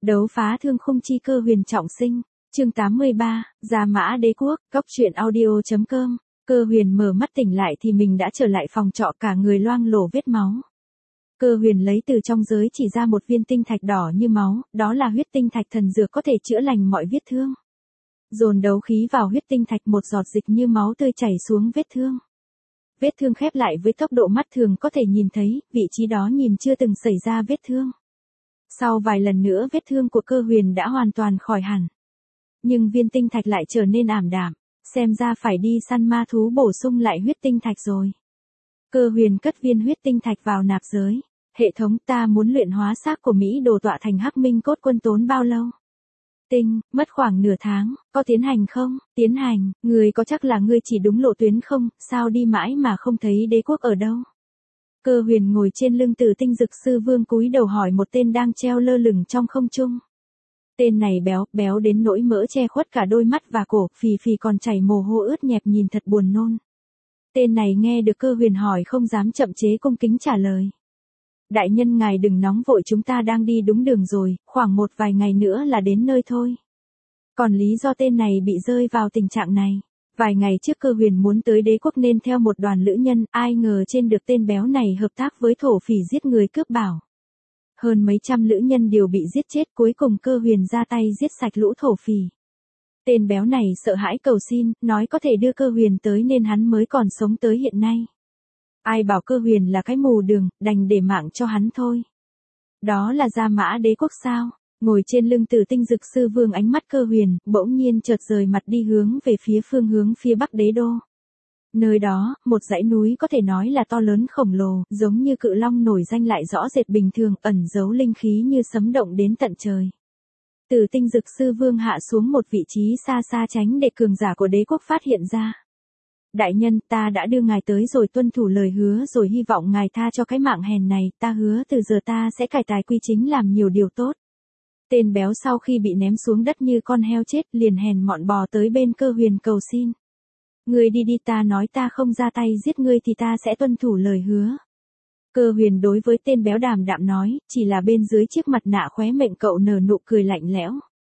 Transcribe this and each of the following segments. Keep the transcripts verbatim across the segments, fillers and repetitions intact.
Đấu phá thương khung chi Cơ Huyền trọng sinh, chương tám mươi ba, Gia Mã Đế Quốc, Cốc truyện audio chấm com. Cơ Huyền mở mắt tỉnh lại thì mình đã trở lại phòng trọ, cả người loang lổ vết máu. Cơ Huyền lấy từ trong giới chỉ ra một viên tinh thạch đỏ như máu, đó là huyết tinh thạch thần dược có thể chữa lành mọi vết thương. Dồn đấu khí vào huyết tinh thạch, một giọt dịch như máu tươi chảy xuống vết thương. Vết thương khép lại với tốc độ mắt thường có thể nhìn thấy, vị trí đó nhìn chưa từng xảy ra vết thương. Sau vài lần nữa vết thương của Cơ Huyền đã hoàn toàn khỏi hẳn. Nhưng viên tinh thạch lại trở nên ảm đạm, xem ra phải đi săn ma thú bổ sung lại huyết tinh thạch rồi. Cơ Huyền cất viên huyết tinh thạch vào nạp giới. Hệ thống, ta muốn luyện hóa xác của Mỹ Đồ Tọa thành Hắc Minh cốt quân tốn bao lâu? Tinh, mất khoảng nửa tháng, có tiến hành không? Tiến hành, người có chắc là ngươi chỉ đúng lộ tuyến không, sao đi mãi mà không thấy đế quốc ở đâu? Cơ Huyền ngồi trên lưng Tử Tinh Dực Sư Vương cúi đầu hỏi một tên đang treo lơ lửng trong không trung. Tên này béo, béo đến nỗi mỡ che khuất cả đôi mắt và cổ, phì phì còn chảy mồ hôi ướt nhẹp nhìn thật buồn nôn. Tên này nghe được Cơ Huyền hỏi không dám chậm chế, cung kính trả lời. Đại nhân ngài đừng nóng vội, chúng ta đang đi đúng đường rồi, khoảng một vài ngày nữa là đến nơi thôi. Còn lý do tên này bị rơi vào tình trạng này, vài ngày trước Cơ Huyền muốn tới đế quốc nên theo một đoàn lữ nhân, ai ngờ trên được tên béo này hợp tác với thổ phỉ giết người cướp bảo. Hơn mấy trăm lữ nhân đều bị giết chết, cuối cùng Cơ Huyền ra tay giết sạch lũ thổ phỉ. Tên béo này sợ hãi cầu xin, nói có thể đưa Cơ Huyền tới nên hắn mới còn sống tới hiện nay. Ai bảo Cơ Huyền là cái mù đường, đành để mạng cho hắn thôi. Đó là Gia Mã Đế Quốc sao? Ngồi trên lưng Tử Tinh Dực Sư Vương, ánh mắt Cơ Huyền bỗng nhiên chợt rời mặt đi hướng về phía phương hướng phía bắc đế đô. Nơi đó, một dãy núi có thể nói là to lớn khổng lồ, giống như cự long nổi danh lại rõ rệt bình thường, ẩn giấu linh khí như sấm động đến tận trời. Tử Tinh Dực Sư Vương hạ xuống một vị trí xa xa tránh để cường giả của đế quốc phát hiện ra. Đại nhân, ta đã đưa ngài tới rồi, tuân thủ lời hứa rồi, hy vọng ngài tha cho cái mạng hèn này, ta hứa từ giờ ta sẽ cải tài quy chính, làm nhiều điều tốt. Tên béo sau khi bị ném xuống đất như con heo chết liền hèn mọn bò tới bên Cơ Huyền cầu xin. Ngươi đi đi, ta nói ta không ra tay giết ngươi thì ta sẽ tuân thủ lời hứa. Cơ Huyền đối với tên béo đàm đạm nói, chỉ là bên dưới chiếc mặt nạ khóe miệng cậu nở nụ cười lạnh lẽo.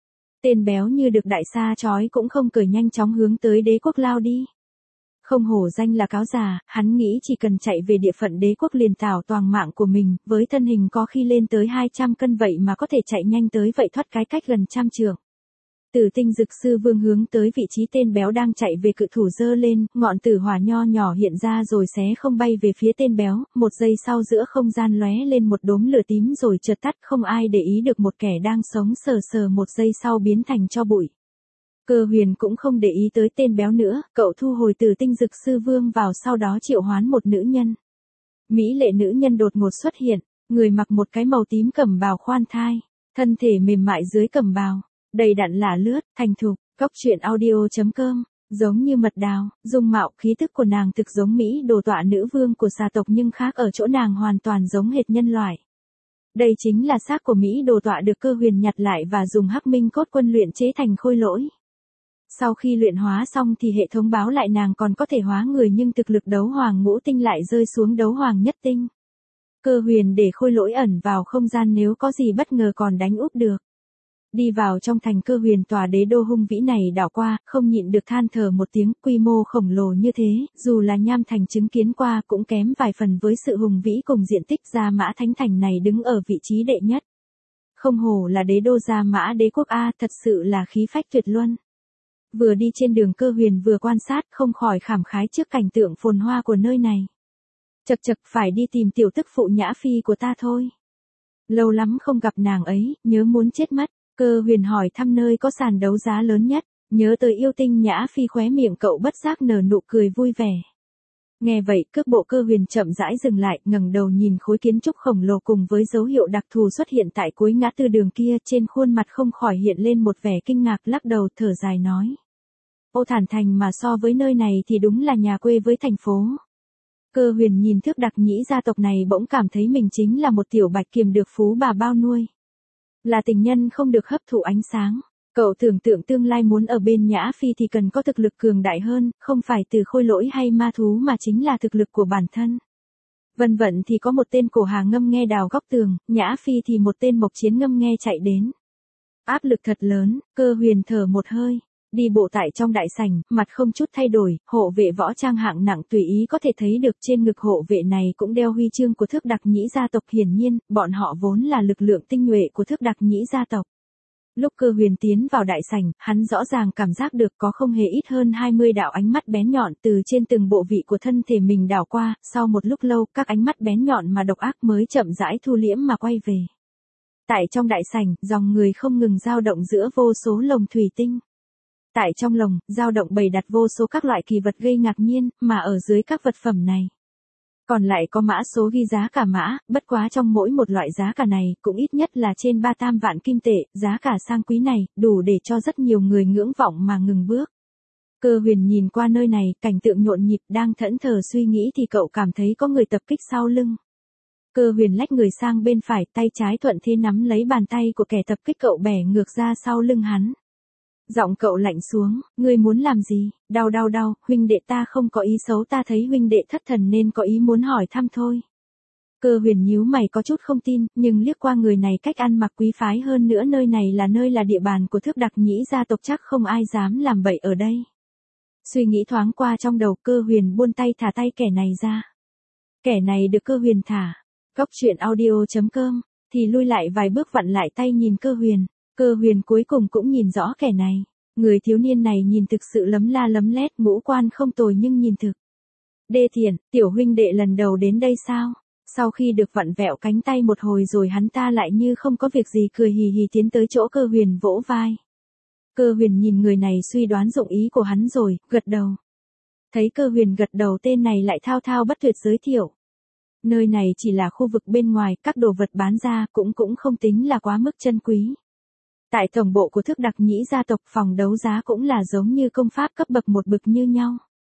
Tên béo như được đại sa trói cũng không cười, nhanh chóng hướng tới đế quốc lao đi. Không hổ danh là cáo già, hắn nghĩ chỉ cần chạy về địa phận đế quốc liền tảo toàn mạng của mình, với thân hình có khi lên tới hai trăm cân vậy mà có thể chạy nhanh tới vậy, thoát cái cách gần trăm trượng. Tử Tinh Dực Sư Vương hướng tới vị trí tên béo đang chạy về, cự thủ giơ lên, ngọn tử hỏa nho nhỏ hiện ra rồi xé không bay về phía tên béo, một giây sau giữa không gian lóe lên một đốm lửa tím rồi chợt tắt, không ai để ý được một kẻ đang sống sờ sờ một giây sau biến thành tro bụi. Cơ Huyền cũng không để ý tới tên béo nữa, cậu thu hồi Tử Tinh Dực Sư Vương vào, sau đó triệu hoán một nữ nhân. Mỹ lệ nữ nhân đột ngột xuất hiện, người mặc một cái màu tím cẩm bào khoan thai, thân thể mềm mại dưới cẩm bào, đầy đặn lả lướt, thành thục. Cốc truyện audio chấm com, giống như mật đào, dung mạo khí tức của nàng thực giống Mỹ Đồ Tọa nữ vương của xà tộc, nhưng khác ở chỗ nàng hoàn toàn giống hệt nhân loại. Đây chính là xác của Mỹ Đồ Tọa được Cơ Huyền nhặt lại và dùng Hắc Minh cốt quân luyện chế thành khôi lỗi. Sau khi luyện hóa xong thì hệ thống báo lại nàng còn có thể hóa người, nhưng thực lực đấu hoàng ngũ tinh lại rơi xuống đấu hoàng nhất tinh. Cơ Huyền để khôi lỗi ẩn vào không gian, nếu có gì bất ngờ còn đánh úp được. Đi vào trong thành, Cơ Huyền tòa đế đô hung vĩ này đảo qua, không nhịn được than thở một tiếng, quy mô khổng lồ như thế, dù là Nham Thành chứng kiến qua cũng kém vài phần với sự hùng vĩ cùng diện tích. Gia Mã Thánh Thành này đứng ở vị trí đệ nhất. Không hổ là đế đô Gia Mã Đế Quốc a, thật sự là khí phách tuyệt luân. Vừa đi trên đường, Cơ Huyền vừa quan sát, không khỏi khảm khái trước cảnh tượng phồn hoa của nơi này. Chậc chậc, phải đi tìm tiểu tức phụ Nhã Phi của ta thôi. Lâu lắm không gặp nàng ấy, nhớ muốn chết mất. Cơ Huyền hỏi thăm nơi có sàn đấu giá lớn nhất, nhớ tới yêu tinh Nhã Phi, khóe miệng cậu bất giác nở nụ cười vui vẻ. Nghe vậy, cước bộ Cơ Huyền chậm rãi dừng lại, ngẩng đầu nhìn khối kiến trúc khổng lồ cùng với dấu hiệu đặc thù xuất hiện tại cuối ngã tư đường kia, trên khuôn mặt không khỏi hiện lên một vẻ kinh ngạc, lắc đầu thở dài nói. Ô Thản Thành mà so với nơi này thì đúng là nhà quê với thành phố. Cơ Huyền nhìn thước đặc nhĩ gia tộc này bỗng cảm thấy mình chính là một tiểu bạch kiểm được phú bà bao nuôi. Là tình nhân không được hấp thụ ánh sáng. Cậu tưởng tượng tương lai muốn ở bên Nhã Phi thì cần có thực lực cường đại hơn, không phải từ khôi lỗi hay ma thú mà chính là thực lực của bản thân. Vân vận thì có một tên cổ hà ngâm nghe đào góc tường, Nhã Phi thì một tên mộc chiến ngâm nghe chạy đến. Áp lực thật lớn, Cơ Huyền thở một hơi. Đi bộ tại trong đại sảnh, mặt không chút thay đổi, hộ vệ võ trang hạng nặng tùy ý có thể thấy được trên ngực hộ vệ này cũng đeo huy chương của Thước Đặc Nhĩ gia tộc, hiển nhiên, bọn họ vốn là lực lượng tinh nhuệ của Thước Đặc Nhĩ gia tộc. Lúc Cơ Huyền tiến vào đại sảnh, hắn rõ ràng cảm giác được có không hề ít hơn hai mươi đạo ánh mắt bén nhọn từ trên từng bộ vị của thân thể mình đảo qua, sau một lúc lâu, các ánh mắt bén nhọn mà độc ác mới chậm rãi thu liễm mà quay về. Tại trong đại sảnh, dòng người không ngừng dao động giữa vô số lồng thủy tinh. Tại trong lồng, dao động bày đặt vô số các loại kỳ vật gây ngạc nhiên, mà ở dưới các vật phẩm này còn lại có mã số ghi giá cả mã, bất quá trong mỗi một loại giá cả này cũng ít nhất là trên ba tam vạn kim tệ, giá cả sang quý này, đủ để cho rất nhiều người ngưỡng vọng mà ngừng bước. Cơ Huyền nhìn qua nơi này, cảnh tượng nhộn nhịp, đang thẫn thờ suy nghĩ thì cậu cảm thấy có người tập kích sau lưng. Cơ Huyền lách người sang bên phải, tay trái thuận thế nắm lấy bàn tay của kẻ tập kích, cậu bẻ ngược ra sau lưng hắn. Giọng cậu lạnh xuống, ngươi muốn làm gì? Đau đau đau, huynh đệ ta không có ý xấu, ta thấy huynh đệ thất thần nên có ý muốn hỏi thăm thôi. Cơ Huyền nhíu mày có chút không tin, nhưng liếc qua người này cách ăn mặc quý phái, hơn nữa nơi này là nơi là địa bàn của Thước Đặc Nhĩ gia tộc, chắc không ai dám làm bậy ở đây. Suy nghĩ thoáng qua trong đầu, Cơ Huyền buông tay thả tay kẻ này ra. Kẻ này được Cơ Huyền thả. Góc truyện audio chấm com thì lui lại vài bước, vặn lại tay nhìn Cơ Huyền. Cơ Huyền cuối cùng cũng nhìn rõ kẻ này. Người thiếu niên này nhìn thực sự lấm la lấm lét, ngũ quan không tồi nhưng nhìn thực đê tiện. Tiểu huynh đệ lần đầu đến đây sao? Sau khi được vặn vẹo cánh tay một hồi rồi, hắn ta lại như không có việc gì cười hì hì tiến tới chỗ Cơ Huyền vỗ vai. Cơ Huyền nhìn người này suy đoán dụng ý của hắn rồi, gật đầu. Thấy Cơ Huyền gật đầu, tên này lại thao thao bất tuyệt giới thiệu. Nơi này chỉ là khu vực bên ngoài, các đồ vật bán ra cũng cũng không tính là quá mức chân quý. Tại tổng bộ của Thước Đặc Nhĩ gia tộc, phòng đấu giá cũng là giống như công pháp cấp bậc một bậc như nhau.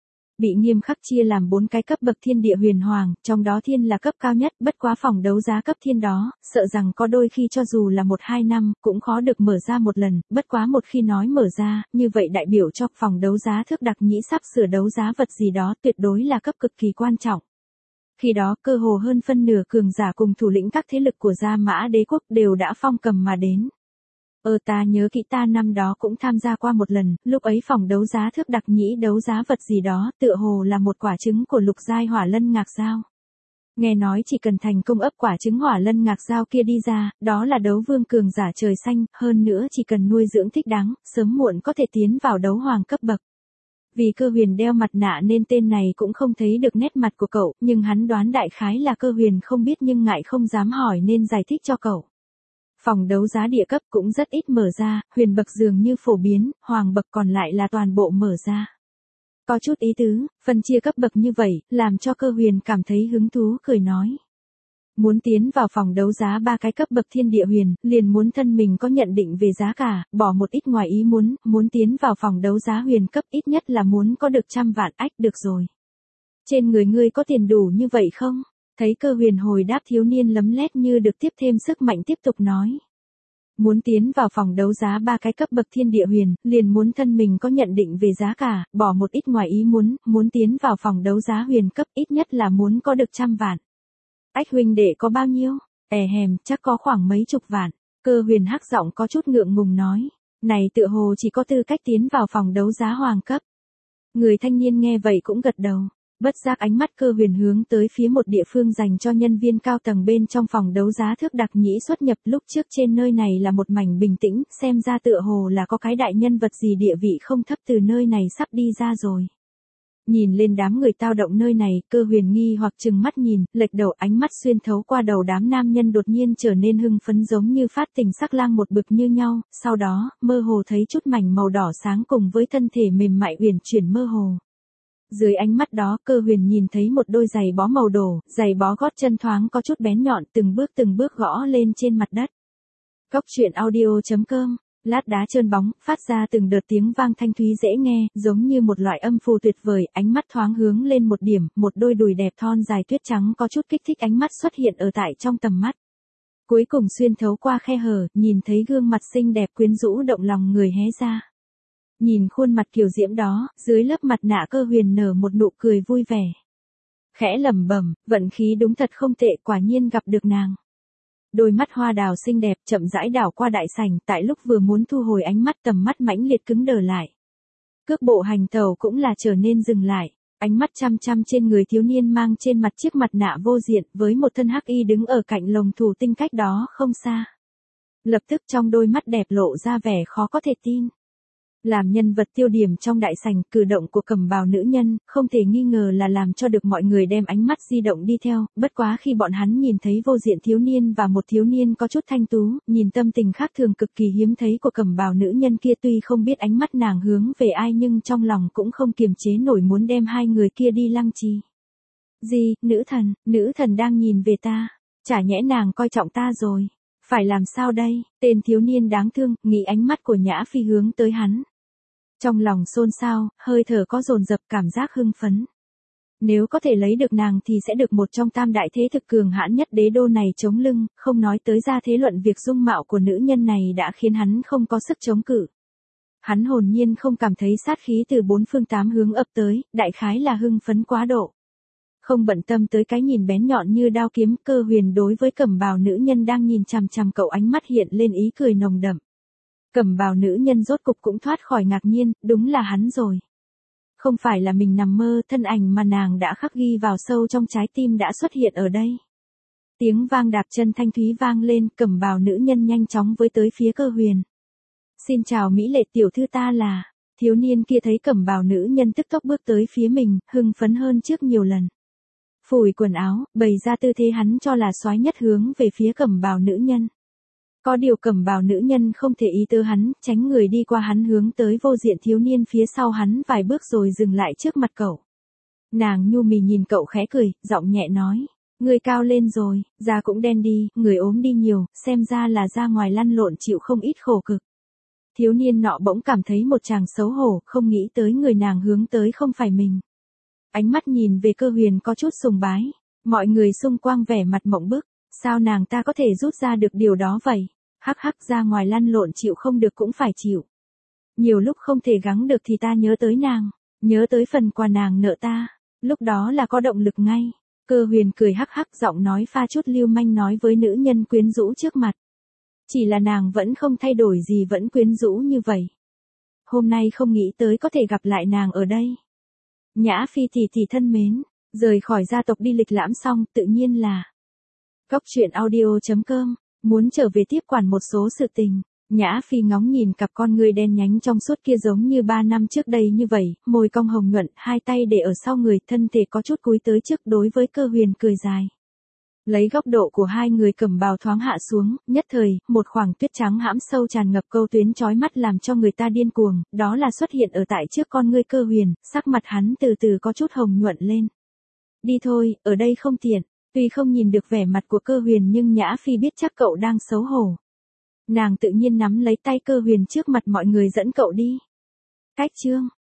Bị nghiêm khắc chia làm bốn cái cấp bậc thiên địa huyền hoàng, trong đó thiên là cấp cao nhất, bất quá phòng đấu giá cấp thiên đó, sợ rằng có đôi khi cho dù là một hai năm, cũng khó được mở ra một lần, bất quá một khi nói mở ra, như vậy đại biểu cho phòng đấu giá Thước Đặc Nhĩ sắp sửa đấu giá vật gì đó, tuyệt đối là cấp cực kỳ quan trọng. Khi đó, cơ hồ hơn phân nửa cường giả cùng thủ lĩnh các thế lực của Gia Mã Đế quốc đều đã phong cầm mà đến. Ờ ta nhớ kỹ, ta năm đó cũng tham gia qua một lần, lúc ấy phòng đấu giá Thước Đặc Nhĩ đấu giá vật gì đó, tựa hồ là một quả trứng của lục giai hỏa lân ngạc dao. Nghe nói chỉ cần thành công ấp quả trứng hỏa lân ngạc dao kia đi ra, đó là đấu vương cường giả trời xanh, hơn nữa chỉ cần nuôi dưỡng thích đáng, sớm muộn có thể tiến vào đấu hoàng cấp bậc. Vì Cơ Huyền đeo mặt nạ nên tên này cũng không thấy được nét mặt của cậu, nhưng hắn đoán đại khái là Cơ Huyền không biết nhưng ngại không dám hỏi nên giải thích cho cậu. Phòng đấu giá địa cấp cũng rất ít mở ra, huyền bậc dường như phổ biến, hoàng bậc còn lại là toàn bộ mở ra. Có chút ý tứ, phân chia cấp bậc như vậy, làm cho Cơ Huyền cảm thấy hứng thú, cười nói. Muốn tiến vào phòng đấu giá ba cái cấp bậc thiên địa huyền, liền muốn thân mình có nhận định về giá cả, bỏ một ít ngoài ý muốn, muốn tiến vào phòng đấu giá huyền cấp ít nhất là muốn có được trăm vạn ách, được rồi. Trên người ngươi có tiền đủ như vậy không? Thấy Cơ Huyền hồi đáp, thiếu niên lấm lét như được tiếp thêm sức mạnh tiếp tục nói. Muốn tiến vào phòng đấu giá ba cái cấp bậc thiên địa huyền, liền muốn thân mình có nhận định về giá cả, bỏ một ít ngoài ý muốn, muốn tiến vào phòng đấu giá huyền cấp ít nhất là muốn có được trăm vạn. Ách huynh đệ có bao nhiêu? È hèm, chắc có khoảng mấy chục vạn. Cơ Huyền hắc giọng có chút ngượng ngùng nói. Này tựa hồ chỉ có tư cách tiến vào phòng đấu giá hoàng cấp. Người thanh niên nghe vậy cũng gật đầu. Bất giác ánh mắt Cơ Huyền hướng tới phía một địa phương dành cho nhân viên cao tầng bên trong phòng đấu giá Thước Đặc Nhĩ xuất nhập. Lúc trước trên nơi này là một mảnh bình tĩnh, xem ra tựa hồ là có cái đại nhân vật gì địa vị không thấp từ nơi này sắp đi ra rồi. Nhìn lên đám người tao động nơi này, Cơ Huyền nghi hoặc trừng mắt nhìn, lệch đầu, ánh mắt xuyên thấu qua đầu đám nam nhân đột nhiên trở nên hưng phấn giống như phát tình sắc lang một bực như nhau, sau đó, mơ hồ thấy chút mảnh màu đỏ sáng cùng với thân thể mềm mại uyển chuyển mơ hồ. Dưới ánh mắt đó, Cơ Huyền nhìn thấy một đôi giày bó màu đỏ, giày bó gót chân thoáng có chút bén nhọn, từng bước từng bước gõ lên trên mặt đất. Góc truyện audio chấm com. Lát đá trơn bóng, phát ra từng đợt tiếng vang thanh thúy dễ nghe, giống như một loại âm phù tuyệt vời, ánh mắt thoáng hướng lên một điểm, một đôi đùi đẹp thon dài tuyết trắng có chút kích thích ánh mắt xuất hiện ở tại trong tầm mắt. Cuối cùng xuyên thấu qua khe hở, nhìn thấy gương mặt xinh đẹp quyến rũ động lòng người hé ra. Nhìn khuôn mặt kiều diễm đó, dưới lớp mặt nạ Cơ Huyền nở một nụ cười vui vẻ. Khẽ lẩm bẩm, vận khí đúng thật không tệ, quả nhiên gặp được nàng. Đôi mắt hoa đào xinh đẹp chậm rãi đảo qua đại sảnh, tại lúc vừa muốn thu hồi ánh mắt tầm mắt mãnh liệt cứng đờ lại. Cước bộ hành tẩu cũng là trở nên dừng lại, ánh mắt chăm chăm trên người thiếu niên mang trên mặt chiếc mặt nạ vô diện với một thân hắc y đứng ở cạnh lồng thủ tinh cách đó không xa. Lập tức trong đôi mắt đẹp lộ ra vẻ khó có thể tin. Làm nhân vật tiêu điểm trong đại sảnh, cử động của cẩm bào nữ nhân, không thể nghi ngờ là làm cho được mọi người đem ánh mắt di động đi theo, bất quá khi bọn hắn nhìn thấy vô diện thiếu niên và một thiếu niên có chút thanh tú, nhìn tâm tình khác thường cực kỳ hiếm thấy của cẩm bào nữ nhân kia, tuy không biết ánh mắt nàng hướng về ai nhưng trong lòng cũng không kiềm chế nổi muốn đem hai người kia đi lăng trì. Gì, nữ thần, nữ thần đang nhìn về ta, chả nhẽ nàng coi trọng ta rồi. Phải làm sao đây, tên thiếu niên đáng thương, nghĩ ánh mắt của Nhã Phi hướng tới hắn. Trong lòng xôn xao, hơi thở có dồn dập cảm giác hưng phấn. Nếu có thể lấy được nàng thì sẽ được một trong tam đại thế thực cường hãn nhất đế đô này chống lưng, không nói tới ra thế luận việc dung mạo của nữ nhân này đã khiến hắn không có sức chống cự. Hắn hồn nhiên không cảm thấy sát khí từ bốn phương tám hướng ập tới, đại khái là hưng phấn quá độ. Không bận tâm tới cái nhìn bén nhọn như đao kiếm, Cơ Huyền đối với cẩm bào nữ nhân đang nhìn chằm chằm cậu ánh mắt hiện lên ý cười nồng đậm. Cẩm bào nữ nhân rốt cục cũng thoát khỏi ngạc nhiên, đúng là hắn rồi. Không phải là mình nằm mơ, thân ảnh mà nàng đã khắc ghi vào sâu trong trái tim đã xuất hiện ở đây. Tiếng vang đạp chân thanh thúy vang lên, cẩm bào nữ nhân nhanh chóng với tới phía Cơ Huyền. Xin chào mỹ lệ tiểu thư, ta là... Thiếu niên kia thấy cẩm bào nữ nhân tức tốc bước tới phía mình, hưng phấn hơn trước nhiều lần. Phủi quần áo, bày ra tư thế hắn cho là soái nhất hướng về phía cẩm bào nữ nhân. Có điều cẩm bào nữ nhân không thể ý tư hắn, tránh người đi qua hắn hướng tới vô diện thiếu niên phía sau hắn vài bước rồi dừng lại trước mặt cậu. Nàng nhu mì nhìn cậu khẽ cười, giọng nhẹ nói, người cao lên rồi, da cũng đen đi, người ốm đi nhiều, xem ra là ra ngoài lăn lộn chịu không ít khổ cực. Thiếu niên nọ bỗng cảm thấy một tràng xấu hổ, không nghĩ tới người nàng hướng tới không phải mình. Ánh mắt nhìn về Cơ Huyền có chút sùng bái, mọi người xung quanh vẻ mặt mộng bức, sao nàng ta có thể rút ra được điều đó vậy? Hắc hắc, ra ngoài lăn lộn chịu không được cũng phải chịu. Nhiều lúc không thể gắng được thì ta nhớ tới nàng, nhớ tới phần quà nàng nợ ta, lúc đó là có động lực ngay. Cơ Huyền cười hắc hắc, giọng nói pha chút lưu manh nói với nữ nhân quyến rũ trước mặt. Chỉ là nàng vẫn không thay đổi gì, vẫn quyến rũ như vậy. Hôm nay không nghĩ tới có thể gặp lại nàng ở đây. Nhã Phi tỷ tỷ thân mến, rời khỏi gia tộc đi lịch lãm xong, tự nhiên là Cốc truyện audio chấm com, muốn trở về tiếp quản một số sự tình. Nhã Phi ngóng nhìn cặp con ngươi đen nhánh trong suốt kia giống như ba năm trước đây như vậy, môi cong hồng nhuận, hai tay để ở sau người, thân thể có chút cúi tới trước, đối với Cơ Huyền cười dài. Lấy góc độ của hai người cẩm bào thoáng hạ xuống, nhất thời, một khoảng tuyết trắng hãm sâu tràn ngập câu tuyến chói mắt làm cho người ta điên cuồng, đó là xuất hiện ở tại trước con ngươi Cơ Huyền, sắc mặt hắn từ từ có chút hồng nhuận lên. Đi thôi, ở đây không tiện. Tuy không nhìn được vẻ mặt của Cơ Huyền nhưng Nhã Phi biết chắc cậu đang xấu hổ. Nàng tự nhiên nắm lấy tay Cơ Huyền trước mặt mọi người dẫn cậu đi. Cách chương